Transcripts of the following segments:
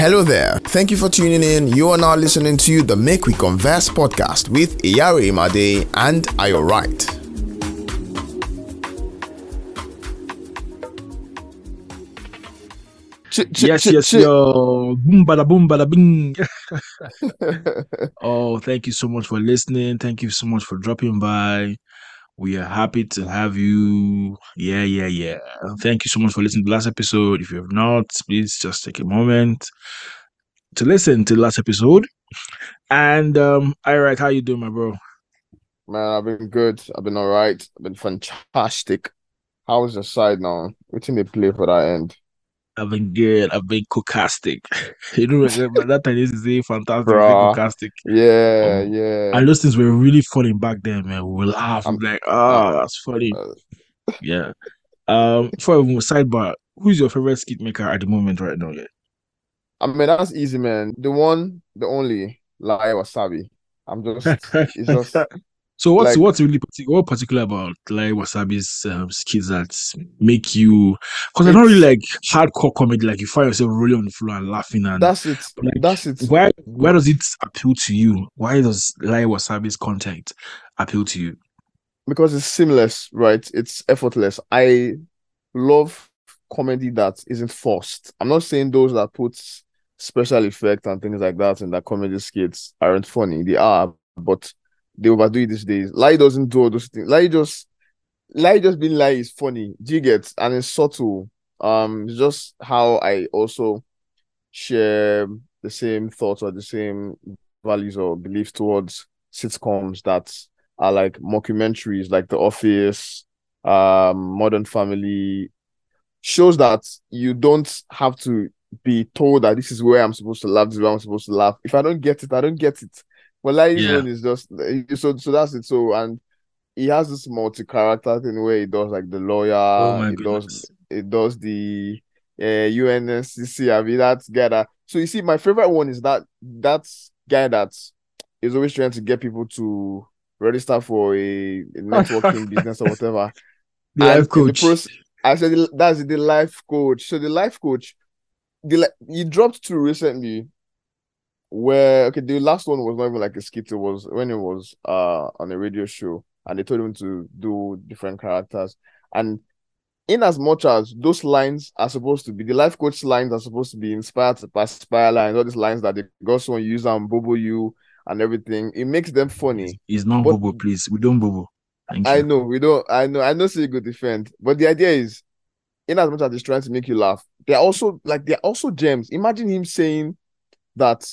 Hello there. Thank you for tuning in. You are now listening to the Make We Converse podcast with Iyare Imade and Ayo Right. Yo. Boom, bada bing. Oh, thank you so much for listening. Thank you so much for dropping by. We are happy to have you. Yeah. Thank you so much for listening to the last episode. If you have not, please just take a moment to listen to the last episode. And Alright, how you doing, my bro? Man, I've been good. I've been all right. I've been fantastic. How's your side now? What team they play for that end? I've been good. I've been cocastic. You know, that time used to say fantastic, say Bruh. cocastic. Yeah. And those things were really funny back then, man. We will laugh. I'm, We'll be like, I'm, that's funny. uh, Yeah. Before I move sidebar, who's your favorite skit maker at the moment right now? Yeah. I mean, that's easy, man. The one, the only, Lai Wasabi. It's just So like, what's really what particular about like Wasabi's skits that make you? Because I don't really it's, like hardcore comedy. Like you find yourself rolling on the floor and laughing, and that's it. like That's it. why does it appeal to you? Why does like Wasabi's content appeal to you? Because it's seamless, right? It's effortless. I love comedy that isn't forced. I'm not saying those that put special effect and things like that in their comedy skits aren't funny. They are, but they overdo it these days. Lie doesn't do all those things. Lie just being lie is funny. Do you get? And it's subtle. It's just how I also share the same thoughts or the same values or beliefs towards sitcoms that are like mockumentaries, like The Office, Modern Family, shows that you don't have to be told that this is where I'm supposed to laugh, this is where I'm supposed to laugh. If I don't get it, I don't get it. But like this Yeah. one is just so that's it. So and he has this multi-character thing where he does like the Oh lawyer, my he goodness. does the UNSCC. I mean that guy that. So you see, my favorite one is that's guy that is always trying to get people to register for a networking business or whatever. The life And in the coach. process, I said that's the life coach. So the life coach, he dropped two recently. Where okay, the last one was not even like a skit. It was when it was on a radio show, and they told him to do different characters. And in as much as those lines are supposed to be the life coach lines are supposed to be inspired by Spire lines, all these lines that they got someone use and Bobo you and everything, it makes them funny. Is non But bobo, please. We don't bobo. Thank I you. know we don't. I know. So you could defend, but the idea is, in as much as he's trying to make you laugh, they're also gems. Imagine him saying that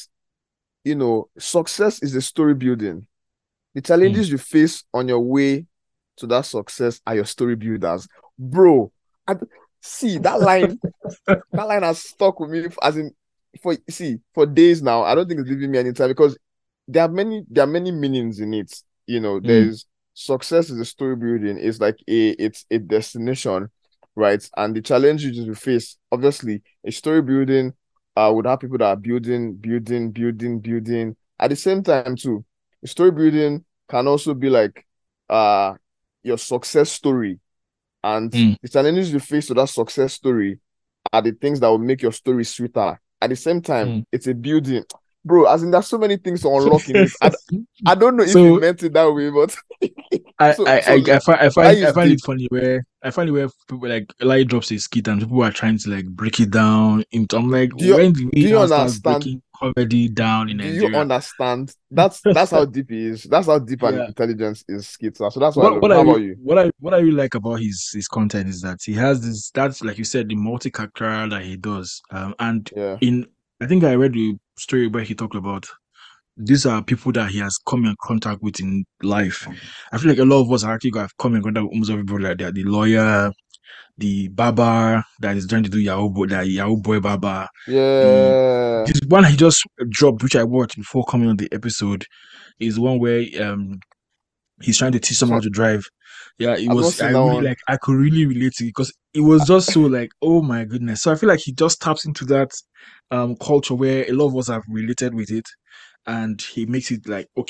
success is a story building. The Mm. challenges you face on your way to that success are your story builders. Bro, I, see that line, that line has stuck with me as in for days now. I don't think it's leaving me anytime because there are many meanings in it. Mm. There's success is a story building, it's like it's a destination, right? And the challenges you face, obviously, a story building would have people that are building. At the same time, too, story building can also be like uh your success story, and Mm. the challenges you face to that success story are the things that will make your story sweeter. At the same time, Mm. it's a building. Bro, as in there's so many things to unlock in it. I don't know if he So meant it that way, but I so I so I I find I that find I is find it deep. funny where people like Eli drops a skit and people are trying to like break it down into. I'm like, Do you when do we do you now start understand? breaking comedy down in Do you Nigeria? understand? That's how deep he is. That's how deep and Yeah. intelligent is skits are. So that's why I What love it. what How I about you? what I really like about his content is that he has this, that's like you said, the multi character that he does. And Yeah. in I think I read the story where he talked about these are people that he has come in contact with in life. I feel like a lot of us are actually have come in contact with almost everybody like that. The lawyer, the barber that is trying to do Yahoo boy barber. The Yeah. This one he just dropped, which I watched before coming on the episode, is one where he's trying to teach someone how So to drive. Yeah, it I've not was, seen that one. I could really relate to it because it was just so like, oh my goodness. So I feel like he just taps into that culture where a lot of us have related with it, and he makes it like, okay,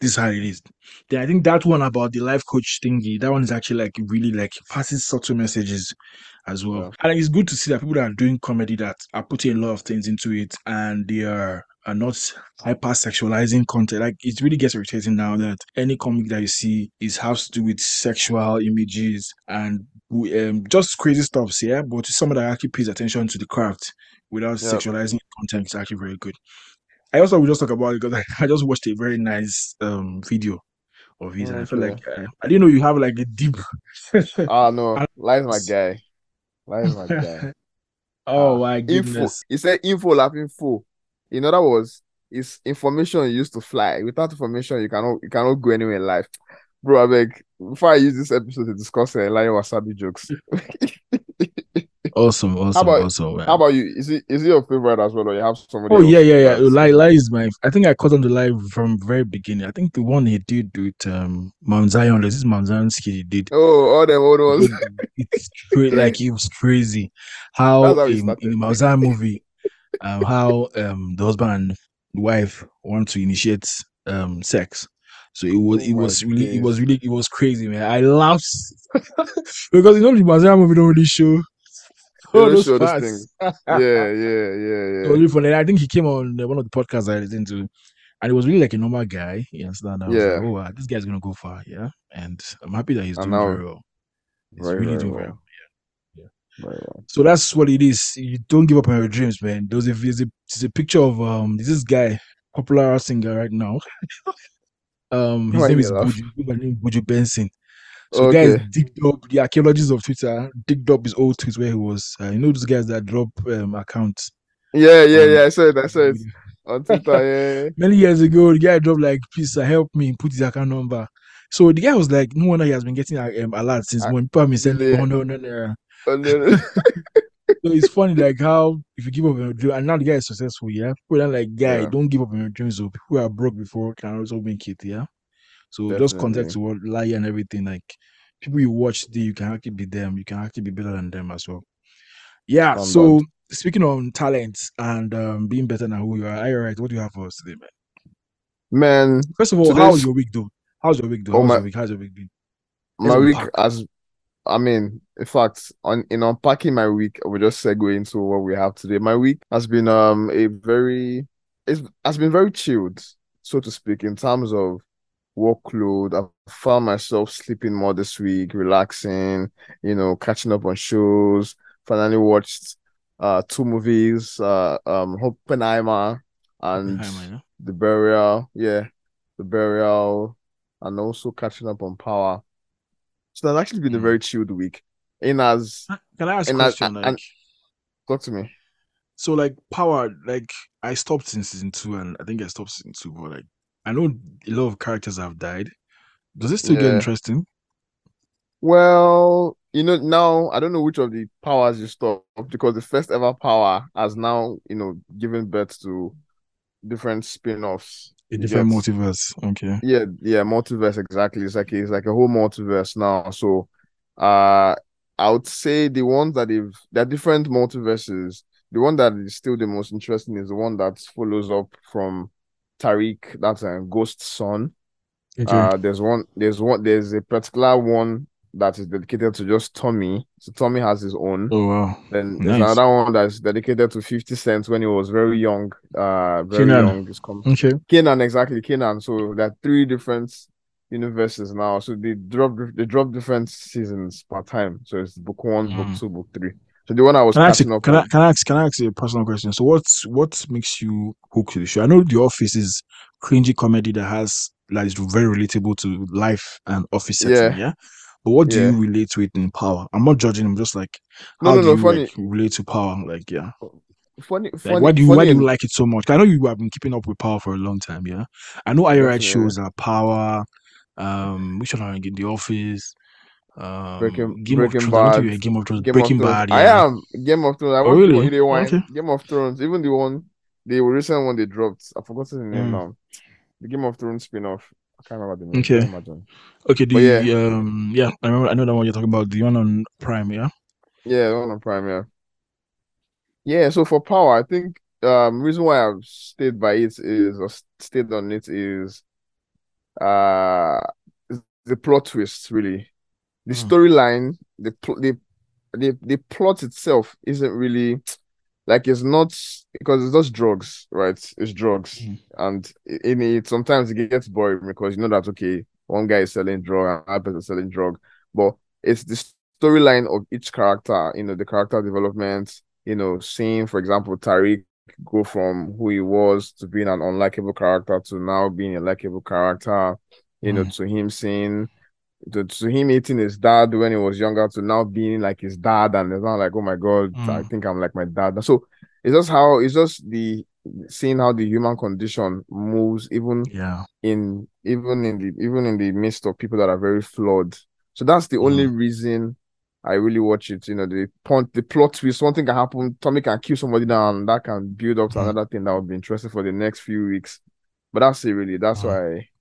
this is how it is. Then I think that one about the life coach thingy, that one is actually like really like passes subtle messages as well. Yeah. And it's good to see that people that are doing comedy that are putting a lot of things into it and they are not hyper sexualizing content. Like it really gets irritating now that any comic that you see is has to do with sexual images and just crazy stuff, yeah. But someone that actually pays attention to the craft without Yeah. sexualizing content is actually very good. I also will just talk about it because I just watched a very nice video of it, and I felt Okay. like I didn't know you have like a deep. Ah, no. Lies my guy. Lies my guy. Oh Ah, my info. goodness! He said info lap info. In other words, it's information used to fly. Without information, you cannot go anywhere in life. Bro, I beg, before I use this episode to discuss Lion Wasabi jokes. Awesome, How awesome, about awesome, how man. about you? Is it your favorite as well, or you have somebody Oh yeah, else yeah, yeah. that's Lai is my. I think I caught on the live from very beginning. I think the one he did with Mount Zion. There's this Mount Zion skit he did. oh, all them old ones. It's like it was crazy That's how how it in started. the Mount Zion movie, how the husband and the wife want to initiate sex. So Oh my days. it was crazy, man. I laughed because the Mount Zion movie don't really show They all don't those show these parts. things. Yeah, yeah, yeah, It was yeah. really funny. I think he came on one of the podcasts I listened to, and it was really like a normal guy. You understand? I was like, Yeah. oh, wow, this guy's gonna go far, yeah. And I'm happy that he's And doing now very well. He's very, really very doing very well. well. Yeah. Very well. So that's what it is. You don't give up on your dreams, man. There's a picture of this guy, popular singer right now. His Why name you is laugh? Buju Benson. So guys Okay. digged up the archaeologists of Twitter, digged up his old tweets where he was. Those guys that drop accounts Yeah, yeah, on yeah. I saw it on Twitter. many years ago. The guy dropped like, "Please help me," put his account number. So the guy was like, "No wonder he has been getting alerts since Yeah. when people have been sending him The 100 naira." and then, So it's funny like how if you give up on your dream and now the guy is successful, yeah. People are like, guy, yeah, don't give up on your dreams. So people who are broke before can also make it, yeah. So just context definitely. to what lie and everything, like people you watch today, you can actually be them, you can actually be better than them as well. Yeah. So Standard. speaking on talents and being better than who you are all right, what do you have for us today, man? Man, First of all, how was today's your week though? How's your week though? oh How's your week been? Let's my week unpack. as I mean, in fact, on in unpacking my week, we just segue into what we have today. My week has been a very it has been very chilled, so to speak, in terms of workload. I've found myself sleeping more this week, relaxing, catching up on shows. Finally watched two movies, Oppenheimer and Oppenheimer, yeah? The Burial. Yeah, The Burial, and also catching up on Power. So that's actually been a Mm. very chilled week. In as Can I ask a in as question? Like, and talk to me. so like Power, like I stopped in season two, and I think I stopped season two, but like I know a lot of characters have died. Does it still get Yeah. interesting? Well, now I don't know which of the powers you stopped because the first ever power has now, given birth to different spin-offs. A You different get, multiverse. Okay. yeah, yeah, multiverse exactly. It's like a whole multiverse now. So, uh, I would say the ones that they're different multiverses. The one that is still the most interesting is the one that follows up from Tariq, that's a Ghost's son. Okay. There's a particular one that is dedicated to just Tommy. So Tommy has his own. Oh wow. Then there's Nice. another one that's dedicated to 50 Cent when he was very young. Very Kenan. young. It's come Okay. Kanan, exactly, Kanan. So there are three different universes now. So they drop different seasons per time. So it's book one, book Mm. two, book three. So the one I was catching up on. Can I ask you a personal question? So what makes you hooked to the show? I know The Office is cringy comedy that is very relatable to life and office setting, Yeah, yeah. But what do you yeah. relate to it in Power? I'm not judging. I'm just like, No, how no, do no. you like Funny, relate to Power? Like, yeah, funny, like funny, why funny, do you and like it so much? I know you have been keeping up with Power for a long time, yeah. I know IRL definitely shows are Power, which one are in The Office, Breaking Game of Breaking Thrones. I don't think Bad, you're a Game of Thrones. Game of Breaking Thrones. Bad, I yeah. am Game of Thrones. I Oh watched Game of really? Either Okay. Wine, Game of Thrones, even the recent one they dropped. I forgot the name Mm. now. The Game of Thrones spin-off. I can't remember the name. Can Okay. you imagine? Okay, But yeah, yeah, I know that one you're talking about, the one on Prime, yeah? yeah, the one on Prime, yeah. Yeah, so for Power, I think reason why I've stayed by it is or stayed on it is uh the plot twist really. The Mm, storyline, the plot itself isn't really like it's not because it's just drugs, right? It's drugs. mm, And in it sometimes it gets boring because you know that okay, one guy is selling drug and another person is selling drug. But it's the storyline of each character, the character development, seeing, for example, Tariq go from who he was to being an unlikable character to now being a likable character, mm, to him seeing to him eating his dad when he was younger to now being like his dad, and it's not like, oh my god, I mm. think I'm like my dad. So it's just the seeing how the human condition moves Yeah. even in the midst of people that are very flawed. So that's the only Mm, reason I really watch it. The plot twist, something can happen, Tommy can kill somebody down, and that can build up to mm, another thing that would be interesting for the next few weeks. But that's it really. mm.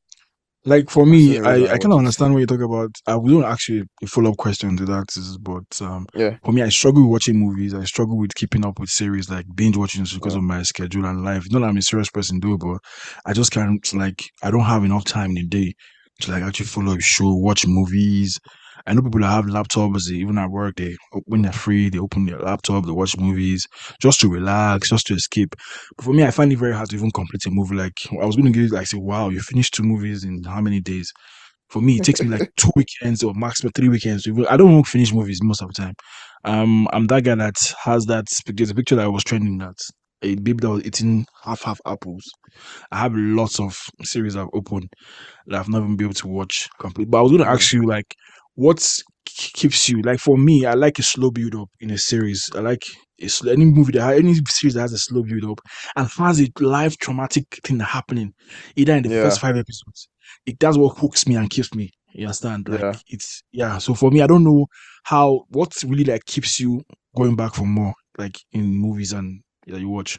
That's Like for the me, only reason I I kind watch of it. understand what you talk about. I will actually a follow-up question to that is, but Yeah. for me, I struggle with watching movies. I struggle with keeping up with series, like binge watching because Mm. of my schedule and life. Not that I'm a serious person, though, but I just can't like I don't have enough time in a day to like actually follow a show, watch movies. I know people that have laptops, even at work, when they're free, they open their laptop, they watch movies just to relax, just to escape. But for me, I find it very hard to even complete a movie. Like I was going to give like say, wow, you finished two movies in how many days? For me, it takes me like 2 weekends or maximum 3 weekends. I don't want to finish movies most of the time. I'm that guy that has that. There's a picture that was trending that a baby that was eating half apples. I have lots of series I've opened that I've never been able to watch complete. But I was going to Mm. ask you, like, what keeps you? Like, for me, I like a slow build up in a series. I like any movie any series that has a slow build up and has a live traumatic thing happening, either in the first Yeah. 5 episodes. That's what hooks me and keeps me. You understand? Like, Yeah. it's yeah. So for me, I don't know what really like keeps you going back for more, like in movies and that you watch.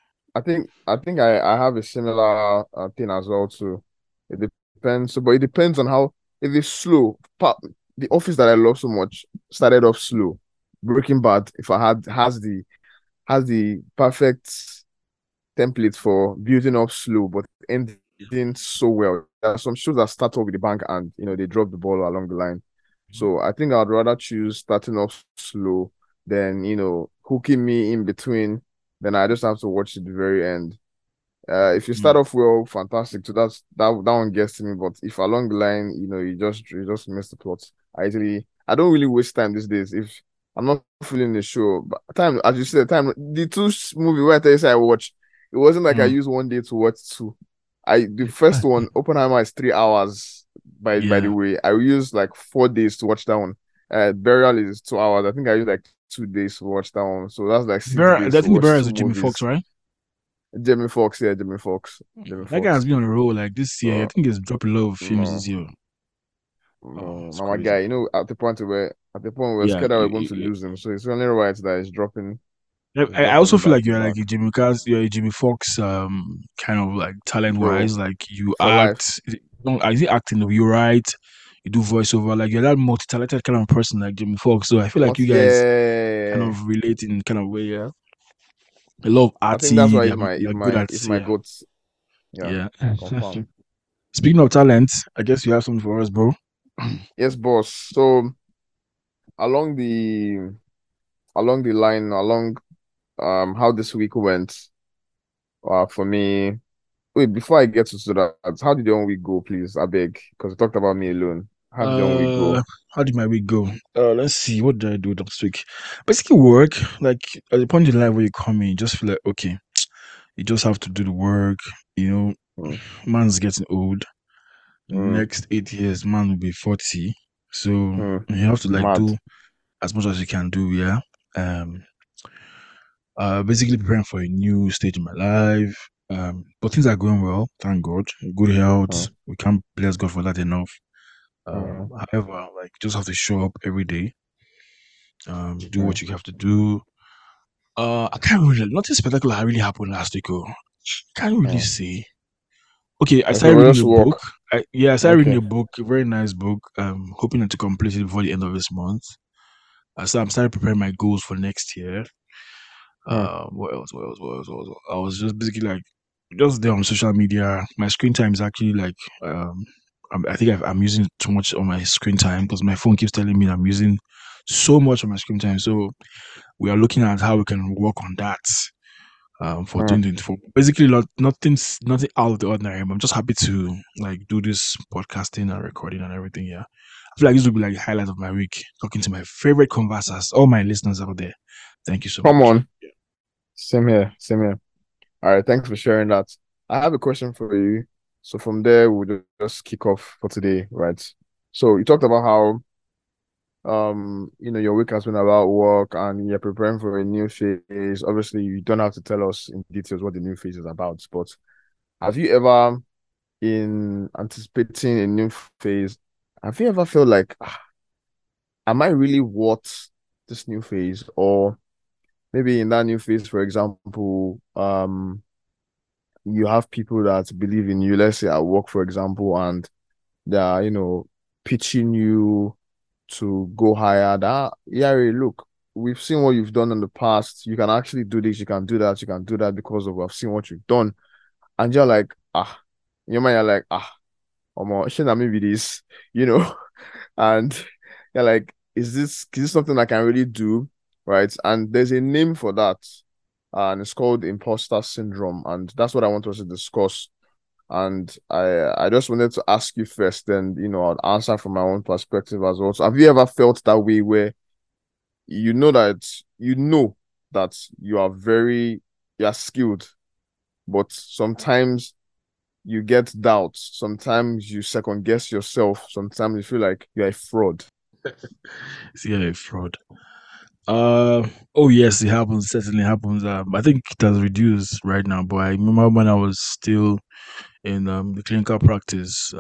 I think I have a similar thing as well too. It depends, but it depends on how if it's slow. The Office that I love so much started off slow. Breaking Bad, if I had has the perfect template for building up slow but ending so well. There are some shows that start off with the bank and they drop the ball along the line. So I think I'd rather choose starting off slow than hooking me in between. Then I just have to watch to the very end. If you start Mm. off well, fantastic. So that one gets to me. But if along the line, you just miss the plot. I don't really waste time these days. If I'm not feeling the show, but time as you said, the movie where I tell you say I watch, it wasn't like I Mm. used one day to watch two. The first one, Oppenheimer, is 3 hours. By the Yeah. way, I used like 4 days to watch that one. Burial is 2 hours. I think I used like 2 days to watch that one. So that's like six I days to think the watch bearer is two with Jimmy Fox, movies. right? Jamie Foxx, yeah, Jamie Foxx, Jamie That guy has Foxx. been on a roll like this year. I Uh, think he's dropped a lot of films this no, year. Oh, no, it's now my crazy. guy, at the point we're Yeah. scared that we're going to lose him, so it's only right that he's I also dropping feel back like to back you're a Jimmy Fox kind of like talent bro wise. Like you for life. I think acting though, you write, you do voiceover, like you're that multi talented kind of person like Jimmy Fox. So I feel like you guys kind Yeah, of relate in kind of way, yeah. A lot of I think that's arty, why he's my he's you're good my at he's my yeah. goat. Yeah, Yeah. confirm. Speaking of talent, I guess you have something for us, bro. Yes, boss. So along the along how this week went, for me. Wait, before I get to that, how did your own week go, please? I beg, because you talked about me alone. How did your own week Uh, go? how did my week go? Let's see. What did I do last week? Basically, work. Like at the point in life where you come in, you just feel like okay, you just have to do the work. You know, Mm, man's getting old. mm, Next 8 years, man will be 40. So mm. you have to like Mad. do as much as you can do. Yeah. Um. Basically preparing for a new stage in my life. But things are going well. Thank God. Good health. Mm, We can't bless God for that enough. mm, However, like just have to show up every day, do what mm, you have to do. I can't really nothing spectacular really happened last week. Oh, can't really mm. say. Okay, I Okay, started we'll reading just a book. walk. I started reading Okay. a book, a very nice book. Hoping to complete it before the end of this month. So I'm starting preparing my goals for next year. Mm, What else? What else? What else? What else? I was just basically like just there on social media. My screen time is actually like I think I'm using too much on my screen time because my phone keeps telling me I'm using so much of my screen time. So we are looking at how we can work on that for Hmm. 2024. Basically, nothing out of the ordinary. I'm just happy to like do this podcasting and recording and everything. Yeah, I feel like this will be like the highlight of my week. Talking to my favorite conversers, all my listeners out there. Thank you so Come much. on. Same here. Same here. All right. Thanks for sharing that. I have a question for you. So from there, we'll just kick off for today, right? So you talked about how your week has been about work and you're preparing for a new phase. Obviously, you don't have to tell us in details what the new phase is about, but have you ever, in anticipating a new phase, have you ever felt like, am I really worth this new phase? Or maybe in that new phase, for example, you have people that believe in you, let's say at work, for example, and they're, pitching you to go higher. That, yeah, look, we've seen what you've done in the past. You can actually do this, you can do that, you can do that because of I've seen what you've done. And you're like, in your mind, you're like, shouldn't I maybe this, you know? And you're like, is this something I can really do? Right. And there's a name for that. And it's called imposter syndrome. And that's what I want us to discuss. And I just wanted to ask you first, then I'll answer from my own perspective as well. So have you ever felt that way where you know that you are skilled, but sometimes you get doubts, sometimes you second guess yourself, sometimes you feel like you're a fraud. See, yeah, fraud. Oh yes, it happens. Certainly happens. I think it has reduced right now, but I remember when I was still in the clinical practice.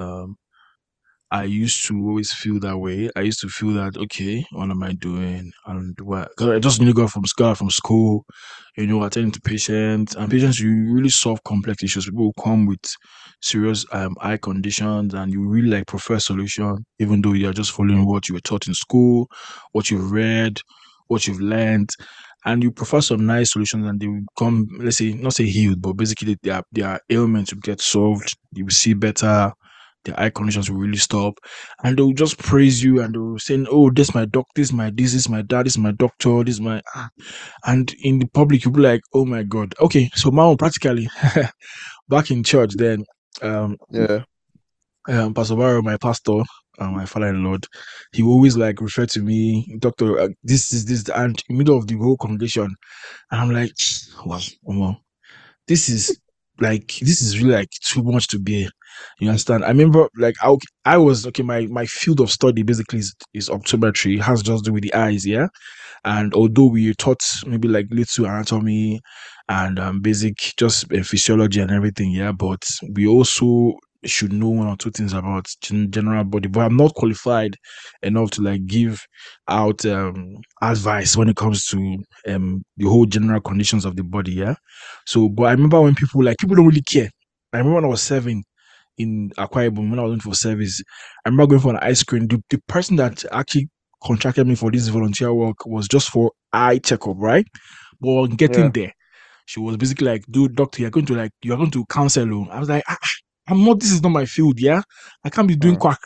I used to always feel that way. I used to feel that okay, what am I doing? And what? Because I just really got from school, attending to patients, and patients you really solve complex issues. People will come with serious eye conditions, and you really like prefer solution, even though you are just following what you were taught in school, what you've read, what you've learned. And you prefer some nice solutions, and they will come, let's say, not say healed, but basically their ailments will get solved. You will see better, the eye conditions will really stop, and they'll just praise you and they'll say, oh, this is my doc, this is my dad, this is my doctor, this is my and in the public you'll be like, oh my god. Okay, so now practically back in church then, um Yeah. Pastor Barrow, my pastor, my father-in-law, he will always like refer to me, doctor, this is this, and in the middle of the whole congregation, and I'm like, wow, this is this is really like too much to bear. You understand? I remember like I was okay. My field of study basically is optometry. It has just to do with the eyes, yeah. And although we taught maybe like little anatomy and basic just physiology and everything, yeah, but we also should know one or two things about general body. But I'm not qualified enough to like give out advice when it comes to the whole general conditions of the body, yeah. So, but I remember when people don't really care. I remember when I was 7 in Akwa Ibom when I was going for service. I remember going for an ice cream. The person that actually contracted me for this volunteer work was just for eye checkup, right? But on getting Yeah. there, she was basically like, dude, doctor, you're going to counsel. I was like, I'm not, this is not my field, yeah? I can't be doing Hmm. quack.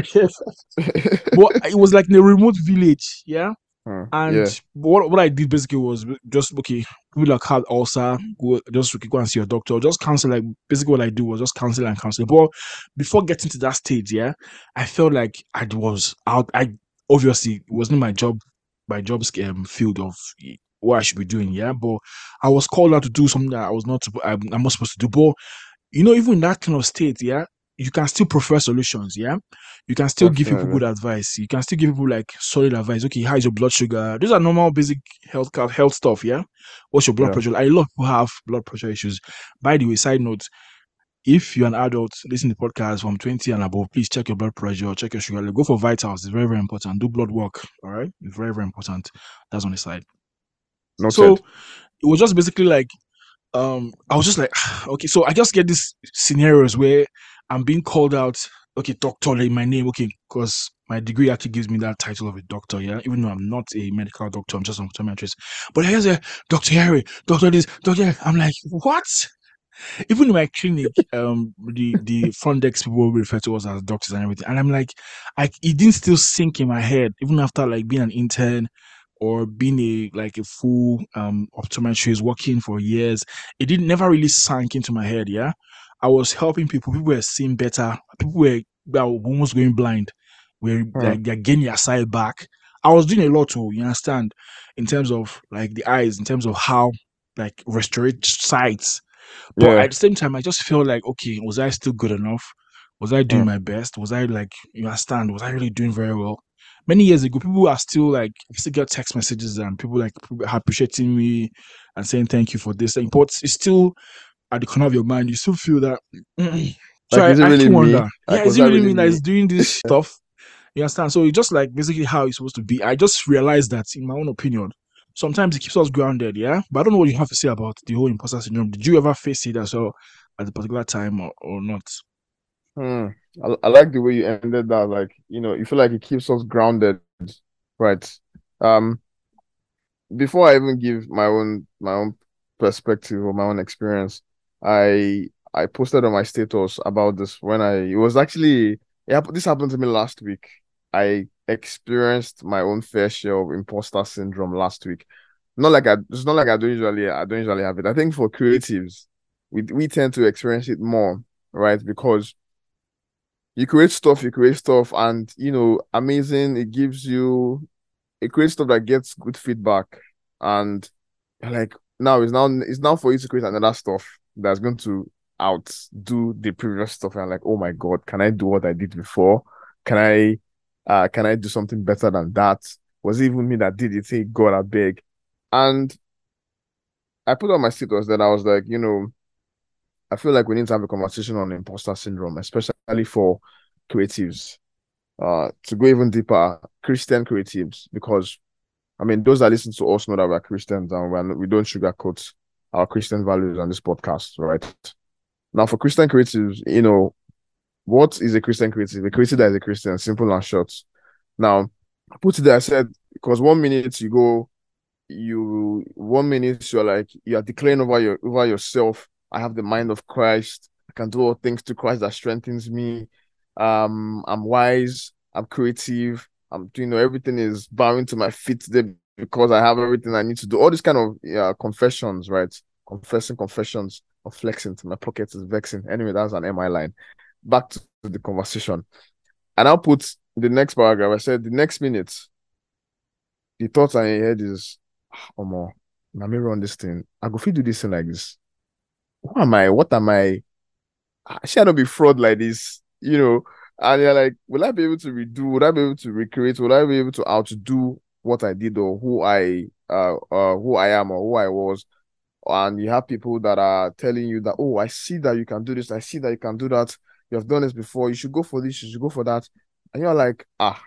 But it was like in a remote village, yeah? Hmm. And Yeah. what I did basically was just okay, people like had ulcer, go and see your doctor, just cancel. Like basically what I do was just cancel and cancel. But before getting to that stage, yeah, I felt like I was out. I obviously it wasn't my job field of what I should be doing, yeah. But I was called out to do something that I was not. I'm not supposed to do. But even in that kind of state, yeah, you can still prefer solutions, yeah. You can still give people Definitely. good advice. You can still give people like solid advice. Okay, how is your blood sugar? These are normal basic health stuff, yeah. What's your blood Yeah. pressure? A lot of people have blood pressure issues. By the way, side note, if you're an adult, listen to the podcast from 20 and above, please check your blood pressure, check your sugar. Go for vitals. It's very, very important. Do blood work. All right. It's very, very important. That's on the side. So Noted. it was just basically like I was just like, okay, so I just get these scenarios where I'm being called out, okay, doctor, like my name, okay, because my degree actually gives me that title of a doctor, yeah, even though I'm not a medical doctor, I'm just an optometrist. But here's a Dr. Harry, Dr. this, Dr. I'm like, what? Even in my clinic, the front desk people will refer to us as doctors and everything, and I'm like, it didn't still sink in my head, even after like being an intern or being a full optometrist working for years. It didn't never really sank into my head. Yeah, I was helping people. People were seeing better. People were almost going blind. Where Hmm. like they're getting their sight back. I was doing a lot too. You understand, in terms of like the eyes, in terms of how like restore sight. But Yeah. at the same time, I just feel like, okay, was I still good enough? Was I doing Hmm. my best? Was I like, you understand? Was I really doing very well? Many years ago, people are still like, I still get text messages and people are appreciating me and saying thank you for this. But it's still at the corner of your mind. You still feel that. So Like, I is it really actually me? wonder, yeah, Like, is was it that really really me that me? is doing this stuff? You understand? So it's just like basically how it's supposed to be. I just realized that, in my own opinion, sometimes it keeps us grounded, yeah. But I don't know what you have to say about the whole imposter syndrome. Did you ever face it as well at a particular time or not? Hmm. I like the way you ended that. Like, you feel like it keeps us grounded, right? Um, before I even give my own perspective or my own experience, I posted on my status about this when it was actually yeah, this happened to me last week. I experienced my own fair share of imposter syndrome last week. It's not like I don't usually have it. I think for creatives, we tend to experience it more, right? Because you create stuff, and amazing. It creates stuff that gets good feedback, and you're like, now it's now for you to create another stuff that's going to outdo the previous stuff. And I'm like, oh my God, can I do what I did before? Can I do something better than that? Was it even me that did it? Hey God, I beg. And I put on my status that I was like, I feel like we need to have a conversation on imposter syndrome, especially for creatives. To go even deeper, Christian creatives, because I mean, those that listen to us know that we're Christians and we don't sugarcoat our Christian values on this podcast, right? Now, for Christian creatives, what is a Christian creative? A creative that is a Christian, simple and short. Now, I put it there, I said, because 1 minute you go, 1 minute you're like, you are declaring over yourself. I have the mind of Christ. I can do all things to Christ that strengthens me. I'm wise. I'm creative. Everything is bowing to my feet today because I have everything I need to do. All these kind of confessions, right? Confessions of flexing to my pocket is vexing. Anyway, that's an MI line. Back to the conversation. And I'll put the next paragraph. I said the next minute, the thoughts in your head is, oh more, let me run this thing. I go fit do this thing like this. Who am I? What am I? Shall not be fraud like this, And you're like, will I be able to redo? Would I be able to recreate? Would I be able to outdo what I did or who I am or who I was? And you have people that are telling you that, oh, I see that you can do this. I see that you can do that. You have done this before. You should go for this. You should go for that. And you're like,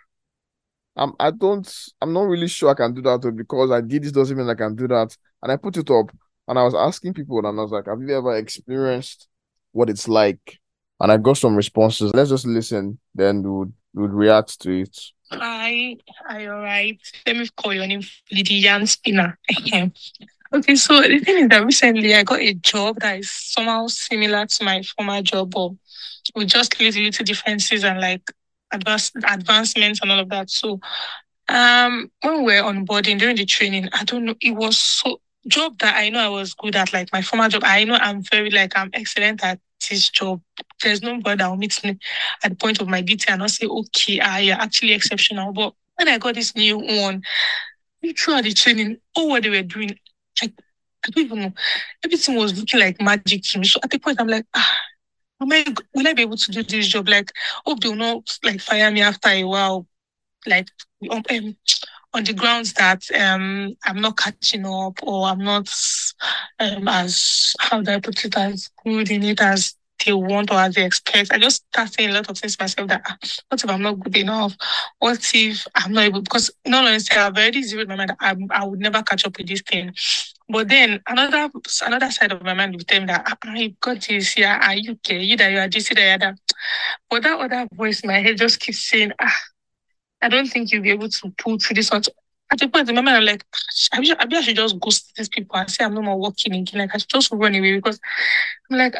I'm not really sure I can do that, because I did this doesn't mean I can do that. And I put it up and I was asking people and I was like, have you ever experienced what it's like? And I got some responses. Let's just listen, then we would react to it. Hi, are you alright? Let me call your name Lydia Jan Spinner. Okay, so the thing is that recently I got a job that is somehow similar to my former job, but with just little differences and like advancements and all of that. So when we were onboarding during the training, I don't know, it was so job that I know I was good at, like my former job. I know I'm excellent at this job. There's nobody that will meet me at the point of my duty and not say, okay, you're actually exceptional. But when I got this new one, throughout the training, all what they were doing, I, I don't even know. Everything was looking like magic to me. So at the point, I'm like, will I be able to do this job? Like, hope they will not like fire me after a while. Like, um, um, on the grounds that I'm not catching up or I'm not as how do I put it, as good in it as they want or as they expect. I just start saying a lot of things to myself that what if I'm not good enough? What if I'm not able? Because in all honesty, I've already zeroed my mind that I would never catch up with this thing. But then another side of my mind would tell me that I got this, yeah, are you okay? You that you are this, you that you are that. But that other voice in my head just keeps saying, I don't think you'll be able to pull through this one. At the point in my mind, I'm like, I should just ghost these people and say I'm no more working again. Like I should just run away because I'm like,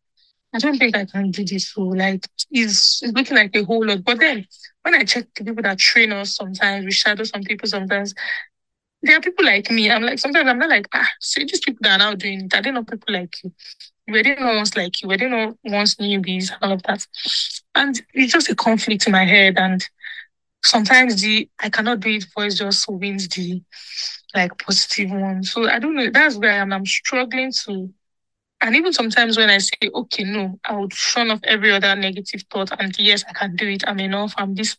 I don't think I can do this. So like it's looking like a whole lot. But then when I check the people that train us sometimes, we shadow some people sometimes, there are people like me. I'm like, sometimes I'm not like, see these people that are now doing it, are they not people like you? Were they not once like you? Were they not once newbies? All of that. And it's just a conflict in my head. And sometimes the I cannot do it voice just wins the like positive one. So I don't know. That's where I am. I'm struggling to, and even sometimes when I say, okay, no, I would shun off every other negative thought and yes, I can do it. I'm enough. I'm this.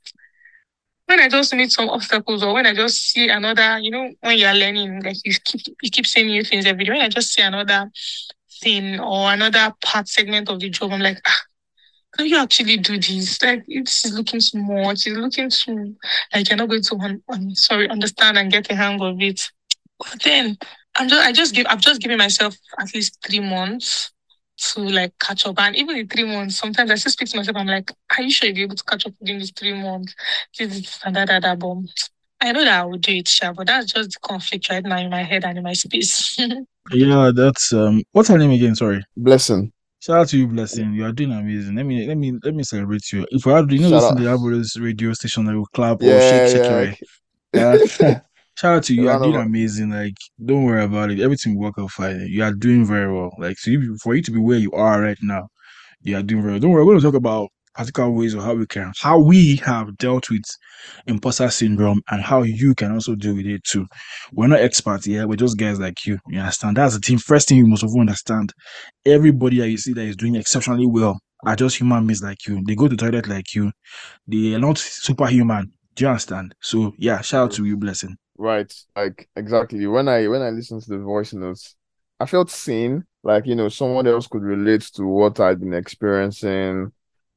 When I just meet some obstacles or when I just see another, when you're learning, like you keep saying new things every day. When I just see another thing or another part segment of the job, I'm like, can you actually do this? Like, this is looking too much. It's looking too, like, you're not going to, understand and get a hang of it. But then, I've just given myself at least 3 months to like catch up. And even in 3 months, sometimes I still speak to myself. I'm like, are you sure you'll be able to catch up within these 3 months? This, and that, but I know that I will do it, sure, but that's just the conflict right now in my head and in my space. Yeah, that's what's her name again? Sorry. Blessing. Shout out to you, Blessing. You are doing amazing. Let me celebrate you. If I had, Shout listen out. to the radio station that will clap or Yeah, shake yeah. your yeah. Shout out to you. You are Round doing of amazing. Like, don't worry about it. Everything will work out fine. You are doing very well. Like, so for you to be where you are right now, you are doing very well. Don't worry. We're going to talk about practical ways of how we have dealt with imposter syndrome and how you can also deal with it too. We're not experts, yeah. We're just guys like you. You understand? That's the thing. First thing you must have understand. Everybody that you see that is doing exceptionally well are just human beings like you. They go to the toilet like you. They are not superhuman. Do you understand? So yeah, shout out to you, Blessing. right. Like exactly. When I listened to the voice notes, I felt seen. Like, someone else could relate to what I'd been experiencing.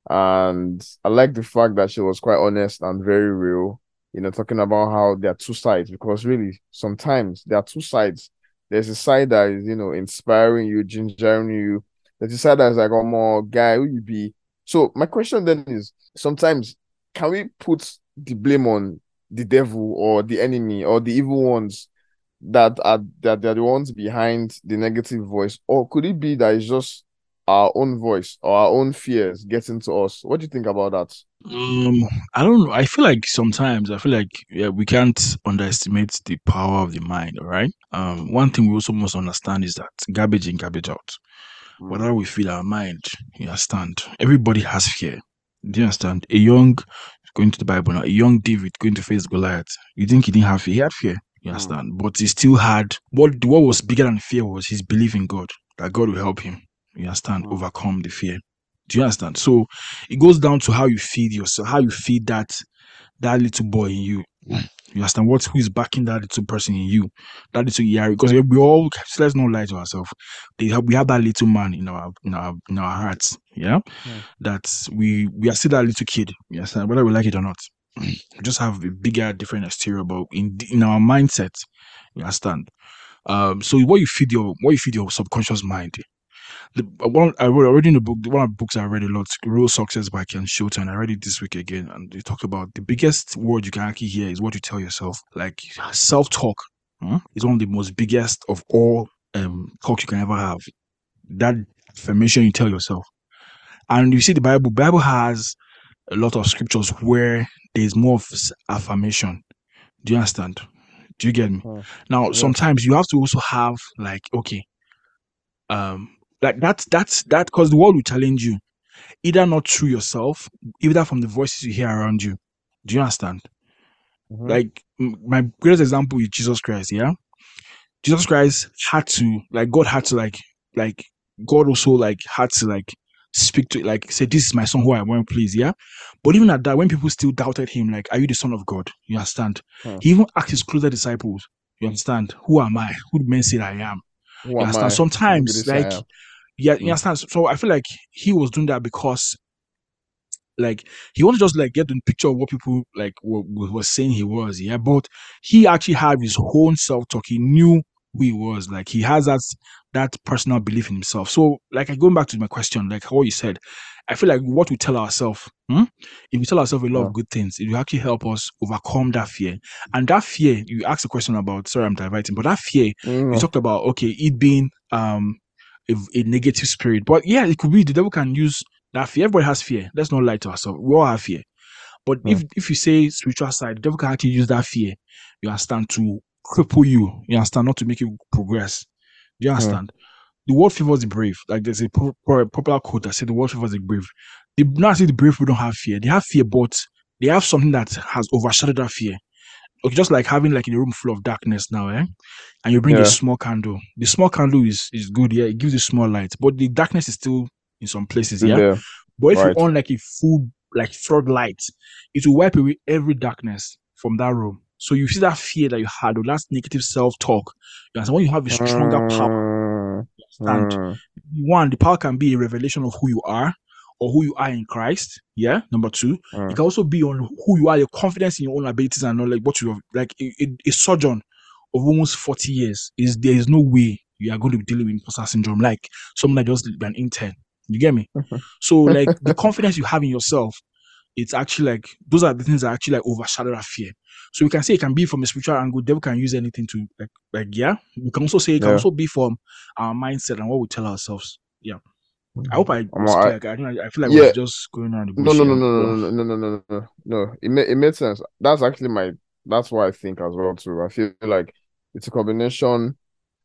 And I like the fact that she was quite honest and very real, talking about how there are two sides, because really sometimes there are two sides. There's a side that is, inspiring you, gingering you. There's a side that's like, oh, more guy, who you be? So my question then is, sometimes can we put the blame on the devil or the enemy or the evil ones that they're the ones behind the negative voice? Or could it be that it's just our own voice or our own fears getting to us? What do you think about that? I don't know. I feel like yeah, we can't underestimate the power of the mind, all right? One thing we also must understand is that garbage in, garbage out. Whatever we feel our mind, you understand. Everybody has fear. Do you understand? Going to the Bible now, a young David going to face Goliath. You think he didn't have fear? He had fear. You understand? But he still had what was bigger than fear was his belief in God, that God will help him. You understand? Overcome the fear. Do you understand? So it goes down to how you feed yourself, how you feed that little boy in you. You understand who is backing that little person in you, that little Yari? Because we all, let's not lie to ourselves. We have that little man in our hearts. Yeah, that we are still that little kid. You understand, whether we like it or not. We just have a bigger, different exterior, but in our mindset, you understand. So what you feed your subconscious mind. I read in the book, one of the books I read a lot, Real Success by Ken Shilton. I read it this week again, and they talk about the biggest word you can actually hear is what you tell yourself. Like self-talk is one of the most biggest of all talk you can ever have. That affirmation you tell yourself. And you see the Bible has a lot of scriptures where there's more of affirmation. Do you understand? Do you get me? Now, Yeah. sometimes you have to also have like, okay, like that's because the world will challenge you either not through yourself, either from the voices you hear around you. Do you understand? Like my greatest example is Jesus Christ. Yeah, Jesus Christ had to God had to God also had to speak to say, this is my son who I want to please. Yeah, but even at that, when people still doubted him, like, are you the son of God? You understand? He even asked his closer disciples. You understand? Who am I? Who do men say I am? Who You am understand? I? Who do they Sometimes say I am? yeah, you understand. So I feel like he was doing that because he wanted to just get the picture of what people were saying he was, yeah. But he actually had his own self-talk. He knew who he was. Like he has that personal belief in himself. So like going back to my question, like what you said, I feel like what we tell ourselves, if we tell ourselves a lot of good things, it will actually help us overcome that fear. And that fear, you asked a question about, sorry, I'm diverting, but that fear, you talked about, okay, it being a negative spirit. But yeah, it could be the devil can use that fear. Everybody has fear. Let's not lie to ourselves. We all have fear. But if you say spiritual side, the devil can actually use that fear, you understand, to cripple you understand, not to make you progress. Do you understand? The world favors the brave. Like there's a popular quote that said the world favors the brave. Not say the brave who don't have fear. They have fear, but they have something that has overshadowed that fear. Okay, just like having like in a room full of darkness now, and you bring a small candle. The small candle is good, yeah, it gives you small light, but the darkness is still in some places, yeah. There. But if you on like a full like floodlight, it will wipe away every darkness from that room. So you see that fear that you had, or that negative self-talk. You understand? When you have a stronger power, one, the power can be a revelation of who you are or who you are in Christ. Yeah. Number two, it can also be on who you are, your confidence in your own abilities and knowledge. What you have, like a sojourn of almost 40 years there is no way you are going to be dealing with imposter syndrome, like someone that just an intern. You get me? So like the confidence you have in yourself, it's actually like those are the things that actually like overshadow that fear. So we can say it can be from a spiritual angle. Devil can use anything to like yeah. We can also say it can also be from our mindset and what we tell ourselves. Yeah. I hope I was clear. I feel like we're just going around the bush. No. It made sense. That's actually that's what I think as well too. I feel like it's a combination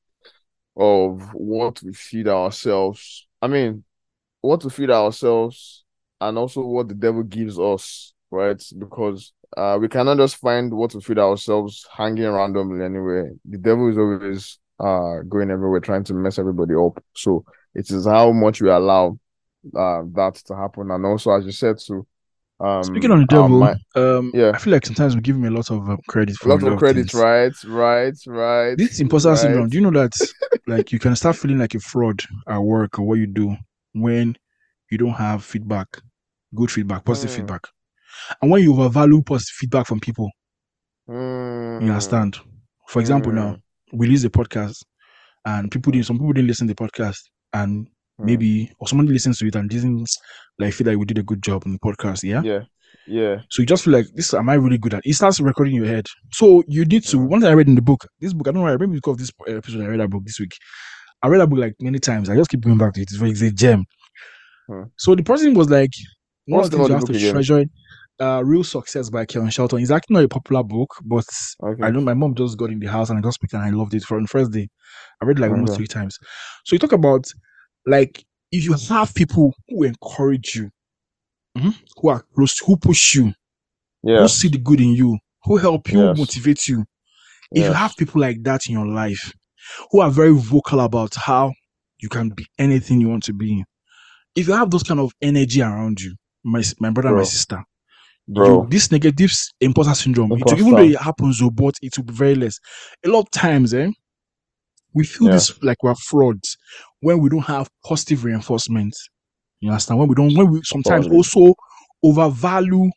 of what we feed ourselves. I mean, what to feed ourselves and also what the devil gives us, right? Because we cannot just find what to feed ourselves hanging randomly anyway. The devil is always going everywhere trying to mess everybody up. So it is how much we allow that to happen. And also, as you said, too. Speaking on the devil, I feel like sometimes we give him a lot of credit for a lot of credit, things. right. This imposter syndrome. Do you know that like you can start feeling like a fraud at work or what you do when you don't have feedback, good feedback, positive feedback, and when you overvalue positive feedback from people. You understand? For example, now we release a podcast, and some people didn't listen to the podcast, and maybe or somebody listens to it and doesn't like feel like we did a good job in the podcast. Yeah. So you just feel like this. Am I really good at? It starts recording in your head. So you need to. One thing I read in the book, this book, I don't know. I remember because of this episode. I read that book this week. I read that book like many times. I just keep going back to it. It's a gem. So the person was like, one of the things you have to treasure. Real Success by Kevin Shelton. It's actually not a popular book, but I know my mom just got in the house and I just picked it and I loved it from the first day. I read it like almost 3 times. So you talk about like if you have people who encourage you, who are close, who push you, who see the good in you, who help you, motivate you. If you have people like that in your life, who are very vocal about how you can be anything you want to be, if you have those kind of energy around you, my brother and my sister, this negative imposter syndrome, even though it happens, but it will be very less. A lot of times, we feel this like we're frauds when we don't have positive reinforcement. You understand? When we sometimes also overvalue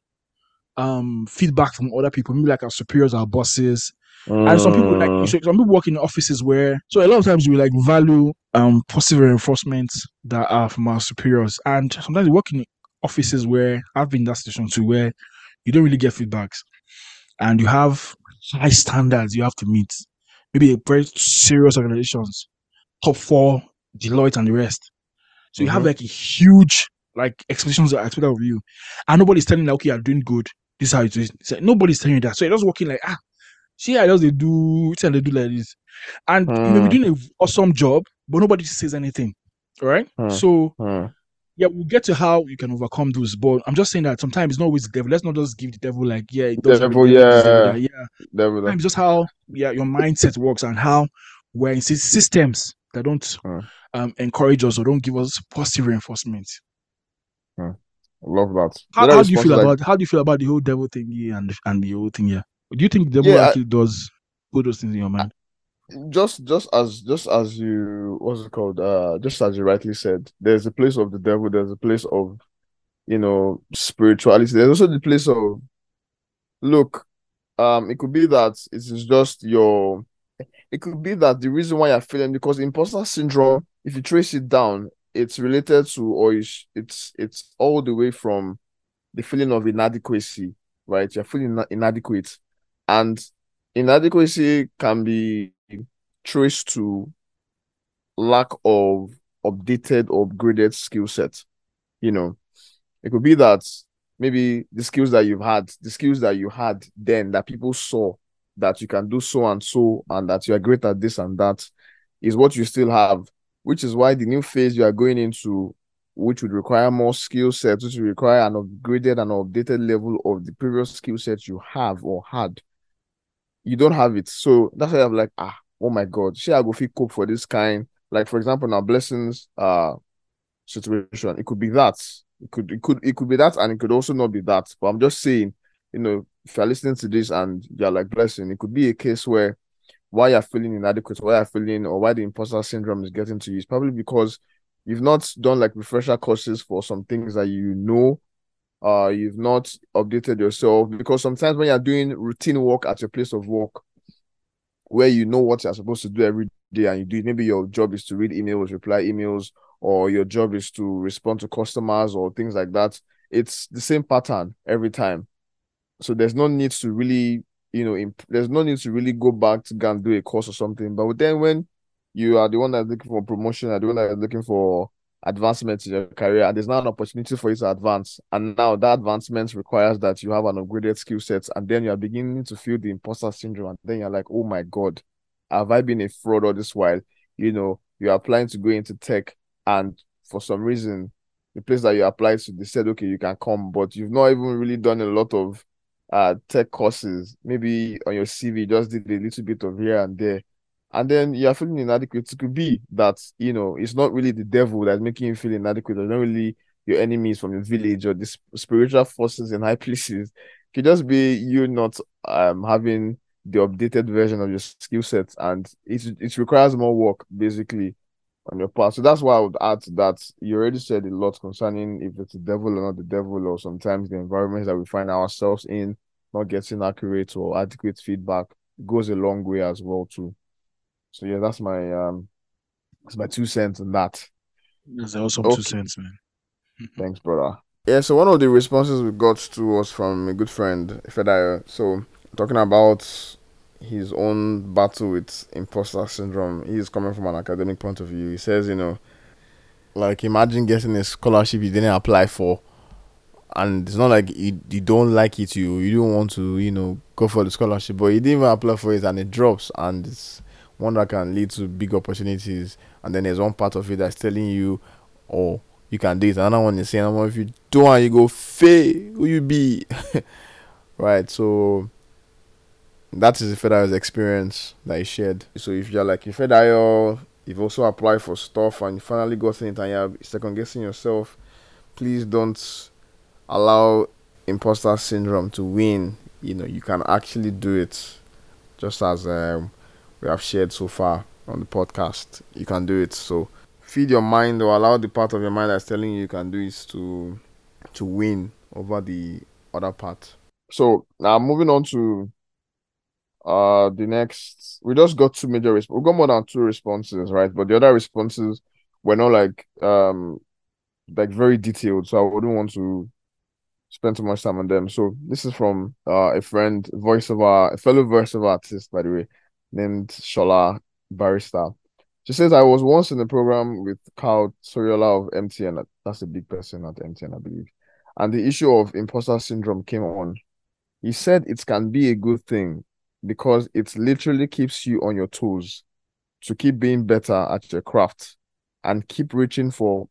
feedback from other people, maybe like our superiors, our bosses. And some people some people work in offices where a lot of times we like value positive reinforcement that are from our superiors. And sometimes we work in offices where I've been in that situation too, where you don't really get feedbacks and you have high standards you have to meet. Maybe a very serious organizations, top 4, Deloitte and the rest. So you have like a huge like expectations that are expected of you. And nobody's telling you, okay, you're doing good. This is how it is. Nobody's telling you that. So you're just working like, see, I just they do like this. And you may be doing an awesome job, but nobody says anything. All right? So we'll get to how you can overcome those. But I'm just saying that sometimes it's not always the devil. Let's not just give the devil like, it does devil, Sometimes just how your mindset works and how we're in systems that don't encourage us or don't give us positive reinforcement. I love that. How do you feel about the whole devil thing and the whole thing? Yeah. Do you think the devil actually does put those things in your mind? Just as you what's it called? Just as you rightly said, there's a place of the devil, there's a place of spirituality. There's also the place of it could be that it is just it could be that the reason why you're feeling, because imposter syndrome, if you trace it down, it's related to, or it's all the way from the feeling of inadequacy, right? You're feeling inadequate, and inadequacy can be traced to lack of updated or upgraded skill set. You know, it could be that maybe the skills that you had then that people saw that you can do so and that you are great at this and that is what you still have, which is why the new phase you are going into, which would require more skill sets, which would require an upgraded and updated level of the previous skill sets you have or had, you don't have it. So that's why I'm like, oh my God, shey I go fit cope for this kind. Like, for example, now blessings situation. It could be that. It could be that, and it could also not be that. But I'm just saying, if you're listening to this and you're like blessing, it could be a case where why you're feeling inadequate, why you're feeling, or why the imposter syndrome is getting to you is probably because you've not done like refresher courses for some things that you've not updated yourself, because sometimes when you're doing routine work at your place of work where you know what you're supposed to do every day and you do it, maybe your job is to read emails, reply emails, or your job is to respond to customers or things like that, it's the same pattern every time. So there's no need to really, there's no need to really go back to go and do a course or something. But then when you are the one that's looking for promotion, or the one that's looking for advancement in your career, and there's now an opportunity for you to advance, and now that advancement requires that you have an upgraded skill set, and then you're beginning to feel the imposter syndrome, and then you're like, oh my God, have I been a fraud all this while? You're applying to go into tech, and for some reason, the place that you applied to, they said, okay, you can come, but you've not even really done a lot of tech courses. Maybe on your CV, just did a little bit of here and there. And then you're feeling inadequate. It could be that, it's not really the devil that's making you feel inadequate. It's not really your enemies from your village or the spiritual forces in high places. It could just be you not having the updated version of your skill set, and it requires more work basically on your part. So that's why I would add to that. You already said a lot concerning if it's the devil or not the devil, or sometimes the environments that we find ourselves in, not getting accurate or adequate feedback goes a long way as well too. So yeah, that's my 2 cents on that. That's awesome 2 cents, man. Thanks, brother. Yeah, so one of the responses we got to was from a good friend, Fedayo. So talking about his own battle with imposter syndrome. He's coming from an academic point of view. He says, like imagine getting a scholarship you didn't apply for, and it's not like you don't like it, you don't want to go for the scholarship, but you didn't even apply for it and it drops, and it's one that can lead to big opportunities. And then there's one part of it that's telling you, oh, you can do it. Another one is saying, oh, if you don't, you go fail, who you be? Right. So that is Ifedayo's experience that he shared. So if you're like Ifedayo, you've also applied for stuff and you finally gotten it and you're second guessing yourself, please don't allow imposter syndrome to win. You can actually do it, just as we have shared so far on the podcast. You can do it. So feed your mind, or allow the part of your mind that's telling you can do it to win over the other part. So now moving on to the next, we just got two major responses. We got more than two responses, right? But the other responses were not like very detailed, so I wouldn't want to spend too much time on them. So this is from a friend, a fellow voiceover artist, by the way, named Shola Barrister. She says, I was once in a program with Carl Soriola of MTN. That's a big person at MTN, I believe. And the issue of imposter syndrome came on. He said it can be a good thing because it literally keeps you on your toes to keep being better at your craft and keep reaching for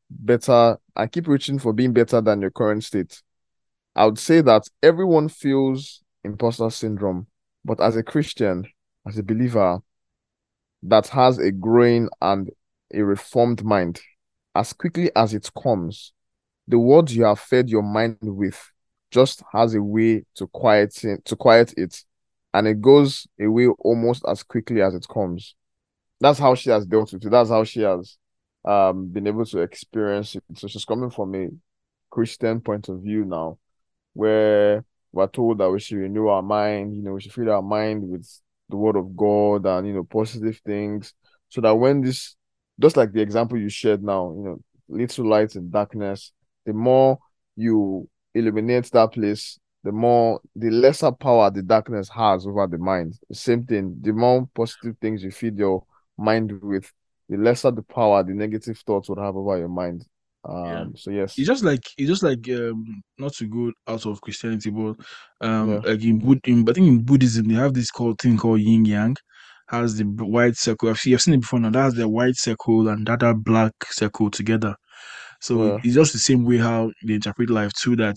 being better than your current state. I would say that everyone feels imposter syndrome, but as a Christian, as a believer that has a growing and a reformed mind, as quickly as it comes, the words you have fed your mind with just has a way to quiet it, and it goes away almost as quickly as it comes. That's how she has dealt with it. That's how she has been able to experience it. So she's coming from a Christian point of view now, where we're told that we should renew our mind, we should fill our mind with the word of God and positive things, so that when this, just like the example you shared now, little light in darkness, the more you illuminate that place, the lesser power the darkness has over the mind. The same thing, the more positive things you feed your mind with, the lesser the power the negative thoughts would have over your mind. Yeah. So yes. It's just like not to go out of Christianity, but Yeah. like I think in Buddhism they have this thing called yin yang, has the white circle. I've seen it before now. That's the white circle and that black circle together. So Yeah. it's just the same way how they interpret life too. That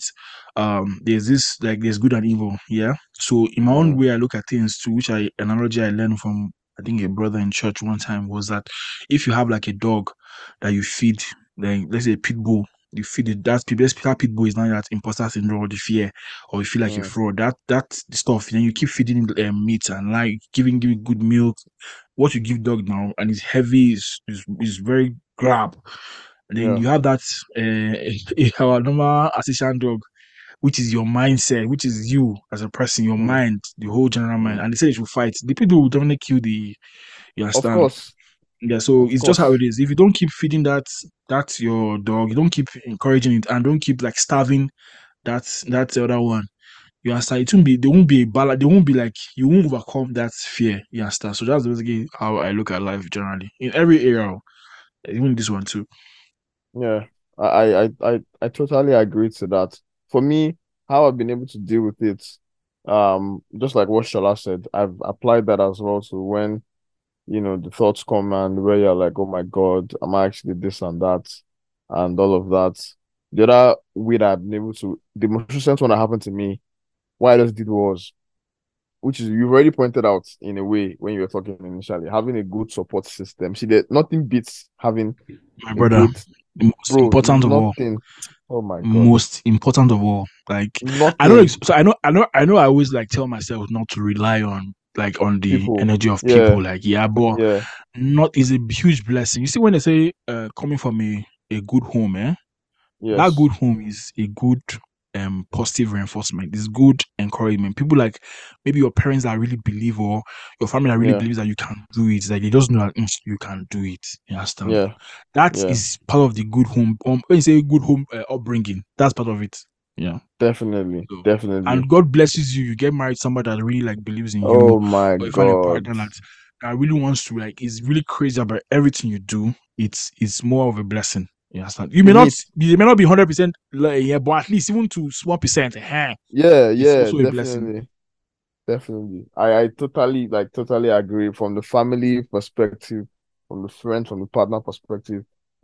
there's good and evil. Yeah. So in my own Mm, way, I look at things too, which analogy I learned from I think a brother in church one time was that if you have like a dog that you feed, like let's say a pit bull, you feed it that pit bull is not that imposter syndrome or the fear, or you feel like a mm, fraud. That stuff. Then you keep feeding meat and like giving good milk. What you give dog now and it's heavy is very grab. Then yeah. you have that our normal assistant dog, which is your mindset, which is you as a person, your Mm, mind, the whole general mind. mm. And they say it will fight. The people will definitely kill the. You Of understand? course. Yeah. So Of it's just how course. it is. If you don't keep feeding that's your dog. You don't keep encouraging it, and don't keep like starving that's the other one. You understand? It won't be. There won't be a balance. There won't be like you won't overcome that fear. You understand? So that's basically how I look at life generally in every area, even this one too. Yeah. I totally agree to that. For me, how I've been able to deal with it, just like what Shala said, I've applied that as well to when, the thoughts come and where you're like, oh my God, am I actually this and that and all of that. The other way that I've been able to, the most recent one that happened to me, what I just did was, which is you've already pointed out in a way when you were talking initially, having a good support system. See, that nothing beats having My a brother, good, the most bro, important of all. nothing. Oh my God. Most important of all, like I know. Nothing. So I know. I always like tell myself not to rely on the People. energy of Yeah. people. Like yeah, but Yeah. not is a huge blessing. You see, when they say coming from a good home, that Yes. good home is a good positive reinforcement. It's good encouragement. People like maybe your parents that really believe or your family that really Yeah. believes that you can do it. Like they just know that you can do it. You understand? Yeah. That Yeah. is part of the good home. When you say good home upbringing, that's part of it. Yeah. Definitely. So, Definitely. and God blesses you. You get married to somebody that really like believes in you, Oh my or you find a God. partner that really wants to like is really crazy about everything you do. It's more of a blessing. You understand? To me, You may not be 100% yeah, but at least even to small percent, yeah, it's yeah, also a blessing. definitely. Definitely. I totally agree from the family perspective, from the friend, from the partner perspective.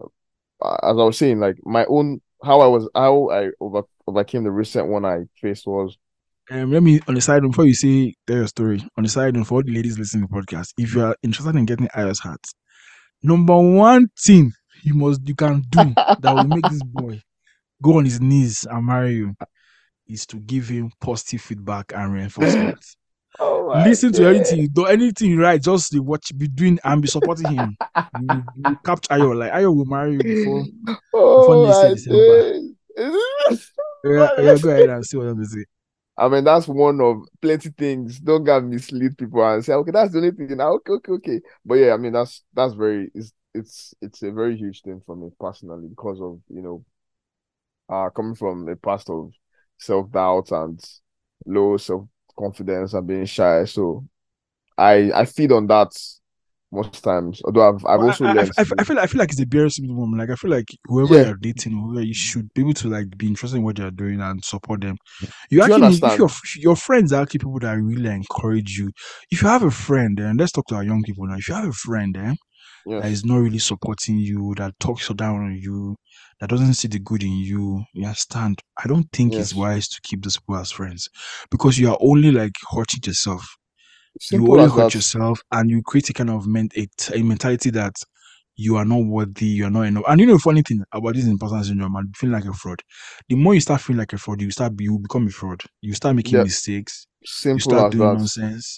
As I was saying, like my own how I overcame the recent one I faced was Let me on the side note, before you say tell your story on the side note for all the ladies listening to the podcast. If you are interested in getting Iris hats, number one thing you can do that will make this boy go on his knees and marry you is to give him positive feedback and reinforcement. oh my Listen to day. anything, do anything right, just watch, be doing and be supporting him. You capture Ayo, like Ayo will marry you before Oh next year my December. day. Yeah, yeah, go ahead and see what I'm going to say. I mean, that's one of plenty things. Don't get mislead people and say, okay, that's the only thing. Now, okay, okay, okay. But yeah, I mean, that's very it's a very huge thing for me personally because of coming from a past of self doubt and low self confidence and being shy. So I feed on that most times. Although I've But also learned to I feel like it's a bare minimum. Like I feel like whoever yeah. you're dating, whoever you should be able to like be interested in what they're doing and support them. You Do you actually need if understand? your friends are actually people that really encourage you. If you have a friend, and let's talk to our young people now. If you have a friend, that is Yes. not really supporting you, that talks down on you, that doesn't see the good in you, you understand? I don't think it's Yes. wise to keep those people as friends because you are only like hurting yourself. You Simple only as hurt that. yourself and you create a kind of a mentality that you are not worthy, you are not enough. And you know, the funny thing about this imposter syndrome and feeling like a fraud, the more you start feeling like a fraud, you become a fraud. You start making Yeah. mistakes, you Simple start as doing that. nonsense,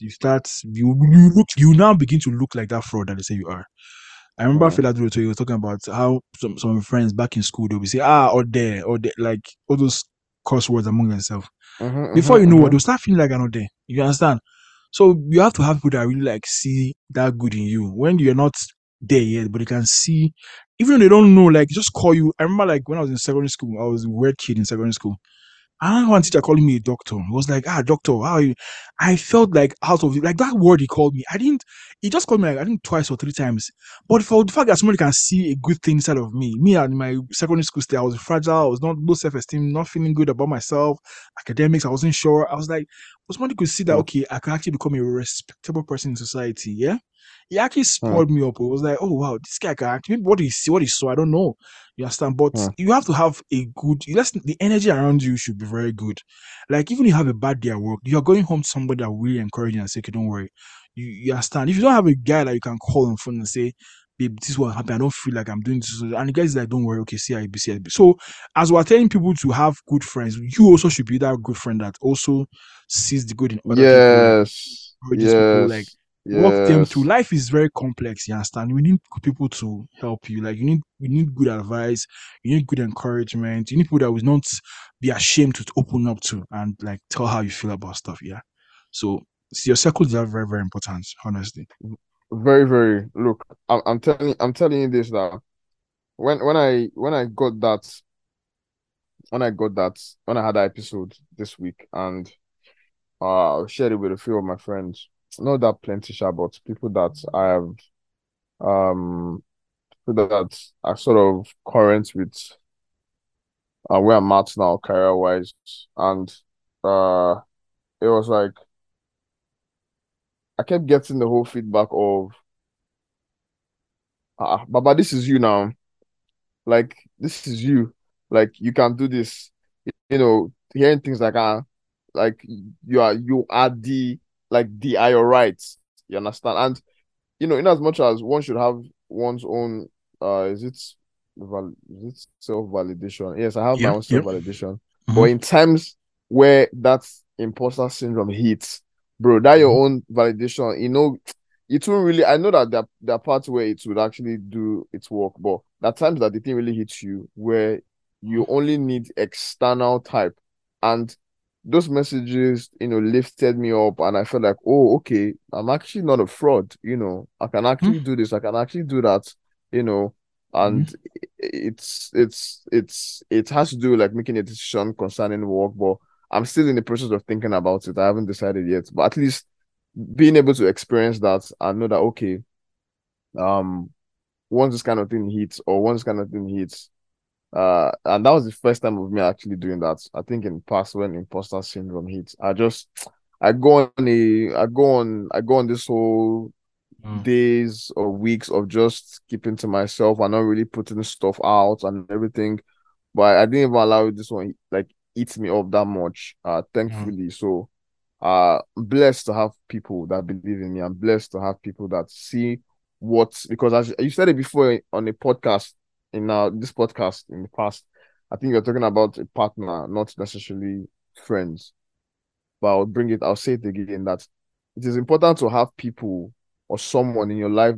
you now begin to look like that fraud that they say you are. I remember Mm. Fela Duro, he was talking about how some friends back in school they'll be say, or there, like all those curse words among themselves. Mm-hmm, Before you mm-hmm, know what, mm-hmm. they'll start feeling like I'm not there. You understand? So you have to have people that really like see that good in you when you're not there yet, but they can see, even though they don't know, like just call you. I remember like when I was in secondary school, I was a weird kid in secondary school. I had one teacher calling me a doctor. He was like, doctor, how are you? I felt like out of it. Like that word he called me. He just called me like, I think twice or three times. But for the fact that somebody can see a good thing inside of me and my secondary school stay, I was fragile. I was not low self-esteem, not feeling good about myself. Academics, I wasn't sure. I was like, but somebody could see that, Mm, okay, I could actually become a respectable person in society. Yeah. He actually mm, spoiled me up. It was like, oh wow, this guy can actually, maybe what he see, what he saw, I don't know. You understand? But mm. you have to have a good, the energy around you should be very good. Like, even if you have a bad day at work, you're going home to somebody that will really encourage you and say, okay, don't worry. You understand? If you don't have a guy that you can call on phone and say, babe, this is what happened. I don't feel like I'm doing this. And the guy is like, don't worry. Okay, see, I be, see, I be. So, as we're telling people to have good friends, you also should be that good friend that also sees the good in other people, Yes, encourages people, like, yes, walk them through. yes. Life is very complex, you understand? You need people to help you. Like you need good advice, you need good encouragement, you need people that will not be ashamed to open up to and like tell how you feel about stuff. Yeah. So your circles are very, very important, honestly. Very, very. Look, I'm telling you this now. When I had that episode this week, and I shared it with a few of my friends. Not that plenty, sha, but people that I have people that are sort of current with where I'm at now, career wise, and uh, it was like I kept getting the whole feedback of, Baba, this is you now. Like this is you. Like you can do this. Hearing things like you are the are your rights. You understand? And in as much as one should have one's own is it self-validation? Yes, I have my Yep. own Yep. self-validation. But Mm-hmm. in times where that imposter syndrome hits, bro, that Mm-hmm. your own validation, it won't really. I know that there are parts where it would actually do its work, but there are times that the thing really hits you where you only need external type. And those messages, lifted me up, and I felt like, oh, okay, I'm actually not a fraud. I can actually do this, I can actually do that, you know, Mm-hmm. and it has to do with like making a decision concerning work, but I'm still in the process of thinking about it. I haven't decided yet, but at least being able to experience that and know that, okay, um, once this kind of thing hits, or once this kind of thing hits, and that was the first time of me actually doing that. I think in the past when imposter syndrome hits, I go on this whole days or weeks of just keeping to myself and not really putting stuff out and everything. But I didn't even allow this one like eat me up that much, Mm-hmm. thankfully. So I'm blessed to have people that believe in me. I'm blessed to have people that see because as you said it before on a podcast, in this podcast in the past, I think you're talking about a partner, not necessarily friends. But I'll say it again, that it is important to have people or someone in your life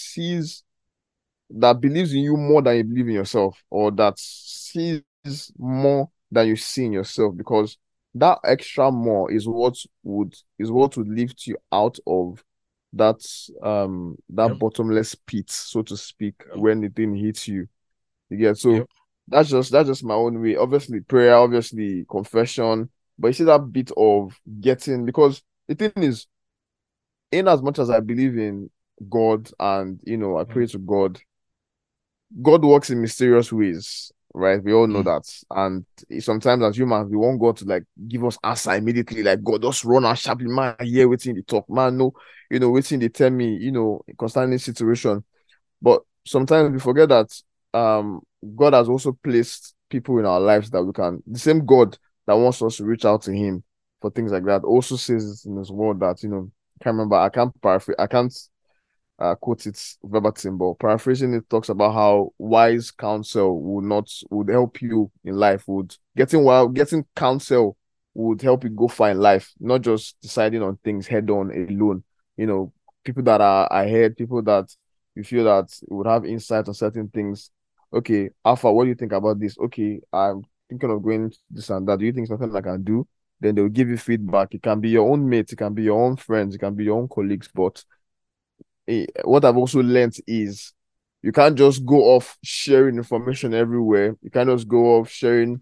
that believes in you more than you believe in yourself, or that sees more than you see in yourself, because that extra more is what would lift you out of that that Yep. bottomless pit, so to speak, Yep. when the thing hits you. You get so Yep. that's just my own way. Obviously prayer, obviously confession, but you see that bit of getting, because the thing is, in as much as I believe in God and I pray to God, God works in mysterious ways, right? We all know Mm-hmm. that. And sometimes as humans, we want God to like give us answer immediately. Like, God, just run out sharply, man, hear waiting the talk. Man, no, waiting they tell me, concerning situation. But sometimes we forget that um God has also placed people in our lives that the same God that wants us to reach out to him for things like that also says in his word that, can't remember, I can't paraphrase, I can't quote it verbatim, but paraphrasing it talks about how wise counsel would help you in life. Getting counsel would help you go far in life, not just deciding on things head on alone. You know, people that are ahead, people that you feel that would have insight on certain things. Okay, Alpha, what do you think about this? Okay, I'm thinking of going this and that. Do you think something I can do? then they'll give you feedback. It can be your own mates, it can be your own friends, it can be your own colleagues. But what I've also learned is you can't just go off sharing information everywhere. You can't just go off sharing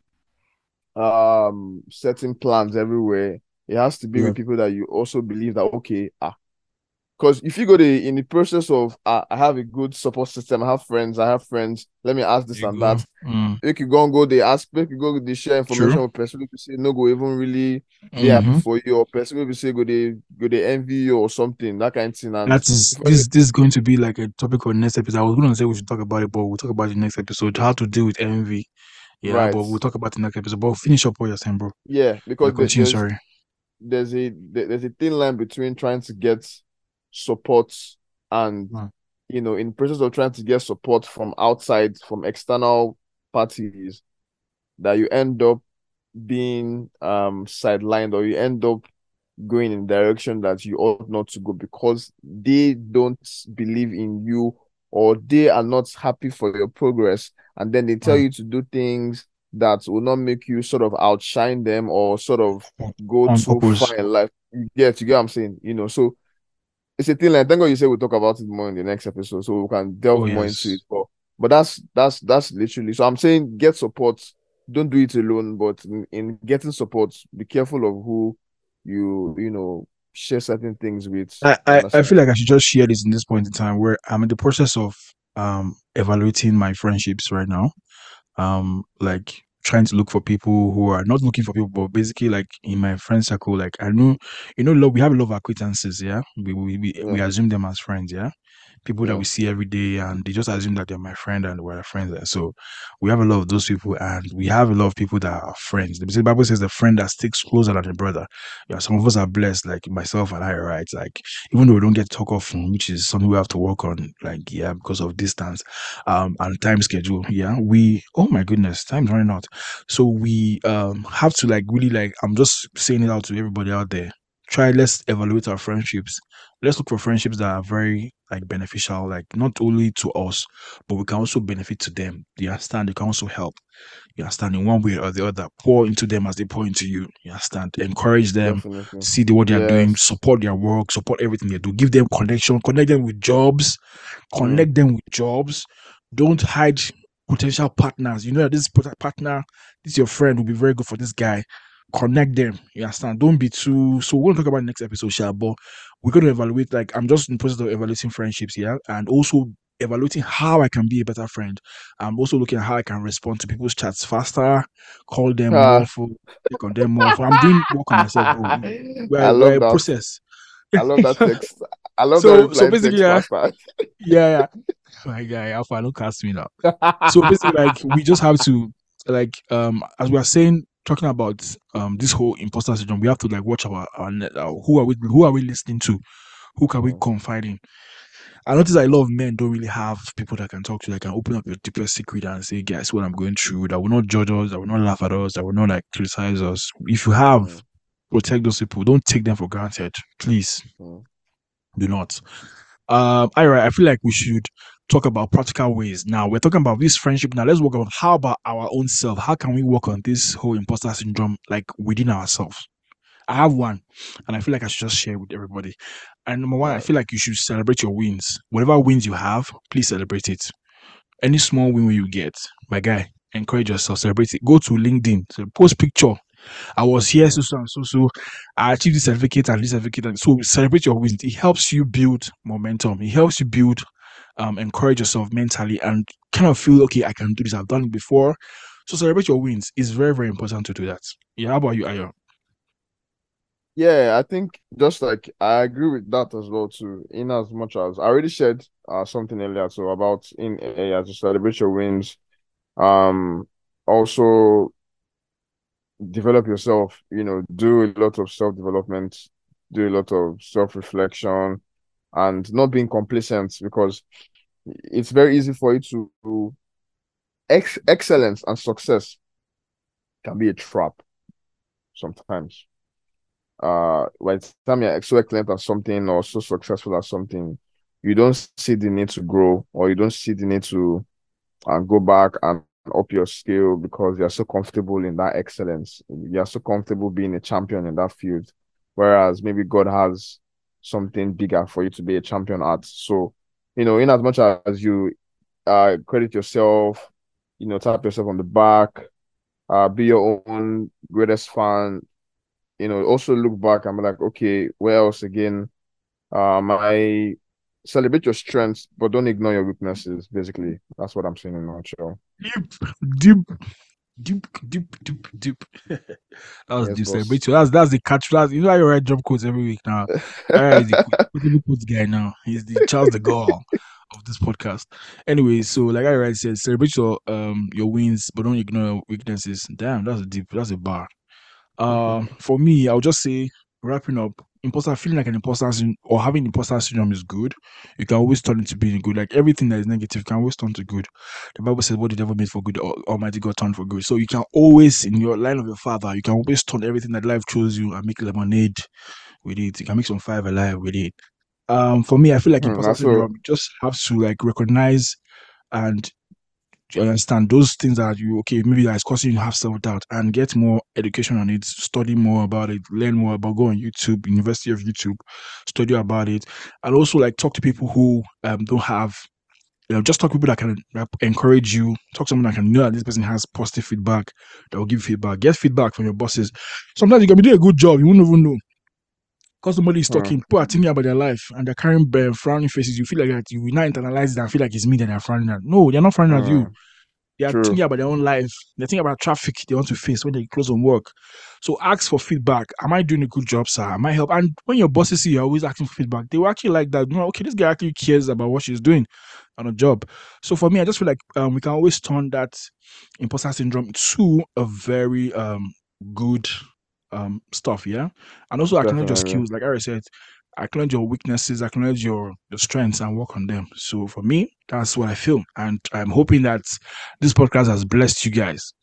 certain plans everywhere. It has to be Yeah. with people that you also believe that okay, because if you go in the process of I have a good support system, I have friends, let me ask this You and go. that. Make you go they ask, make you go they share True. information with person who say no go even really they happy Mm-hmm. for you, or person who say go they envy you or something, that kind of thing. And That is this is going to be like a topic for next episode. I was going to say we should talk about it, but we'll talk about it next episode. How to deal with envy. Yeah, right. but we'll talk about it next episode. But finish up what you're saying, bro. Yeah, Yeah, because continue. Sorry. there's a thin line between trying to get support and in the process of trying to get support from outside, from external parties, that you end up being sidelined, or you end up going in direction that you ought not to go because they don't believe in you, or they are not happy for your progress, and then they tell you to do things that will not make you sort of outshine them or sort of go On too purpose. far in life. You get what I'm saying? So it's a thing like thank God you said we'll talk about it more in the next episode so we can delve more into it. But that's literally, so I'm saying get support. Don't do it alone, but in getting support, be careful of who you share certain things with. I feel like I should just share this in this point in time where I'm in the process of evaluating my friendships right now. Like trying to look for people who are not looking for people, but basically like in my friend circle, like I know, we have a lot of acquaintances, yeah. We assume them as friends, yeah. People that we see every day, and they just assume that they're my friend and we're friends. So we have a lot of those people, and we have a lot of people that are friends. The Bible says the friend that sticks closer than a brother. Yeah, some of us are blessed, like myself and I, right? Like even though we don't get to talk often, which is something we have to work on, like yeah, because of distance, and time schedule. Yeah, oh my goodness, time's running out. So we have to like really like I'm just saying it out to everybody out there. Let's evaluate our friendships. Let's look for friendships that are very like beneficial, like not only to us, but we can also benefit to them. You understand? They can also help. You understand? In one way or the other, pour into them as they pour into you. You understand? Encourage them, Definitely. see what they are doing, support their work, support everything they do. Give them connection, connect them with jobs, Don't hide potential partners. You know that this partner, this your friend, will be very good for this guy. Connect them. You understand? Don't be too. So we're going to talk about next episode, Sha, but we're going to evaluate. Like I'm just in the process of evaluating friendships, yeah, and also evaluating how I can be a better friend. I'm also looking at how I can respond to people's chats faster, call them more for, click on them more for. I'm doing work on myself, bro. We're a process. I love that text. I love that So reply basically, text faster. yeah. My guy, Alpha, don't cast me now. So basically, like we just have to like as we are saying, talking about this whole imposter syndrome, we have to like watch our who are we listening to, who can we confide in. I notice that a lot of men don't really have people that can talk to, that can open up your deepest secret and say, guys, what I'm going through, that will not judge us, that will not laugh at us, that will not like criticize us. If you have, protect those people. Don't take them for granted. Please do not. I feel like we should talk about practical ways. Now we're talking about this friendship. Now let's work on how about our own self. How can we work on this whole imposter syndrome, like within ourselves? I have one, and I feel like I should just share with everybody. And number one, I feel like you should celebrate your wins. Whatever wins you have, please celebrate it. Any small win you get, my guy, encourage yourself, celebrate it. Go to LinkedIn, so post picture. I was here, so. I achieved this certificate and this certificate. And so celebrate your wins. It helps you build momentum. It helps you build, encourage yourself mentally and kind of feel, okay, I can do this. I've done it before. So celebrate your wins. It's very, very important to do that. Yeah, how about you, Ayo? Yeah, I think just like I agree with that as well too. In as much as I already shared something earlier so about in to celebrate your wins. Also develop yourself, do a lot of self-development, do a lot of self-reflection, and not being complacent, because it's very easy for you to excellence and success can be a trap sometimes. By the time you're so excellent at something or so successful at something, you don't see the need to grow, or you don't see the need to go back and up your skill because you're so comfortable in that excellence. You're so comfortable being a champion in that field. Whereas maybe God has something bigger for you to be a champion at. So, in as much as you credit yourself, tap yourself on the back, be your own greatest fan, also look back and be like, okay, where else again? I celebrate your strengths, but don't ignore your weaknesses. Basically, that's what I'm saying in a nutshell. Deep. That was Yes, deep. boss. Celebrate you. That's the catch. You know how you write jump quotes every week now. Is the quotable quotes guy now. He's the Charles de Gaulle of this podcast. Anyway, so like I already said, celebrate your wins, but don't ignore your weaknesses. Damn, that's deep. That's a bar. For me, I'll just say, wrapping up, feeling like an imposter or having imposter syndrome is good. You can always turn it to being good. Like everything that is negative can always turn to good. The Bible says, "What the devil made for good, Almighty God turned for good." So you can always, in your line of your father, you can always turn everything that life chose you and make lemonade with it. You can make some fire alive with it. For me, I feel like imposter syndrome. You just have to like recognize and you understand those things that maybe that's causing you to have self-doubt, and get more education on it, study more about it, learn more about, go on YouTube, University of YouTube, study about it, and also like talk to people who don't have, just talk to people that can encourage you, talk to someone that can know that this person has positive feedback, that will give feedback, get feedback from your bosses. Sometimes you can be doing a good job, you won't even know. Because somebody is talking, people are thinking about their life and they're carrying frowning faces. You feel like that you will not internalize it and feel like it's me that they're frowning at. No, they're not frowning at you. They are thinking about their own life. They're thinking about traffic they want to face when they close on work. So ask for feedback. Am I doing a good job, sir? Am I help? And when your bosses see you're always asking for feedback, they will actually like that. Okay, this guy actually cares about what she's doing on a job. So for me, I just feel like we can always turn that imposter syndrome to a very good stuff, yeah? And also acknowledge your skills. Like I said, acknowledge your weaknesses, acknowledge your strengths, and work on them. So for me, that's what I feel, and I'm hoping that this podcast has blessed you guys.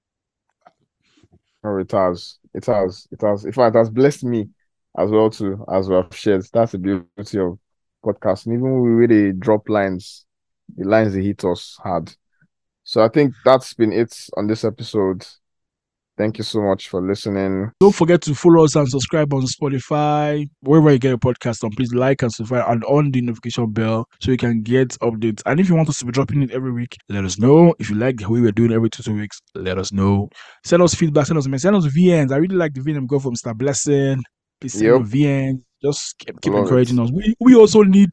Oh, it has. In fact, it has blessed me as well too, as we have shared. That's the beauty of podcasting. Even we really drop lines, the lines they hit us hard. So I think that's been it on this episode. Thank you so much for listening. Don't forget to follow us and subscribe on Spotify, wherever you get a podcast on. Please like and subscribe and on the notification bell so you can get updates. And if you want us to be dropping it every week, let us know. If you like the way we're doing every 2 weeks, let us know. Send us feedback, send us VNs. I really like the VN go from Mr. Blessing. Please send us VNs. Just keep encouraging us. We also need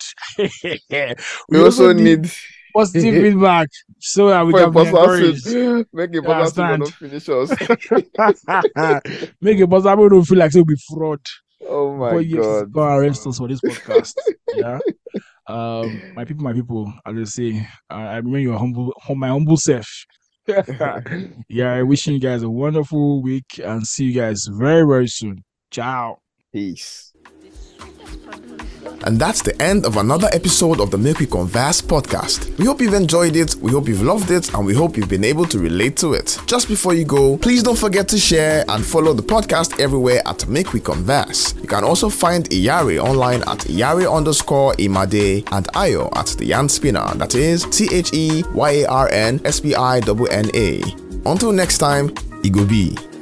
we also need positive feedback so that we can be encouraged. Make a positive not finish us. Make a positive don't feel like they'll be fraud. Oh my God. Go arrest us for this podcast. Yeah. My people, as I say, I remain your my humble self. Yeah, wishing you guys a wonderful week and see you guys very, very soon. Ciao. Peace. And that's the end of another episode of the Make We Converse podcast. We hope you've enjoyed it, we hope you've loved it, and we hope you've been able to relate to it. Just before you go, please don't forget to share and follow the podcast everywhere at Make We Converse. You can also find Iyare online at Iyare_Imade and Ayo at The Yarn Spinner, that is TheYarnSpinna. Until next time, Igobi.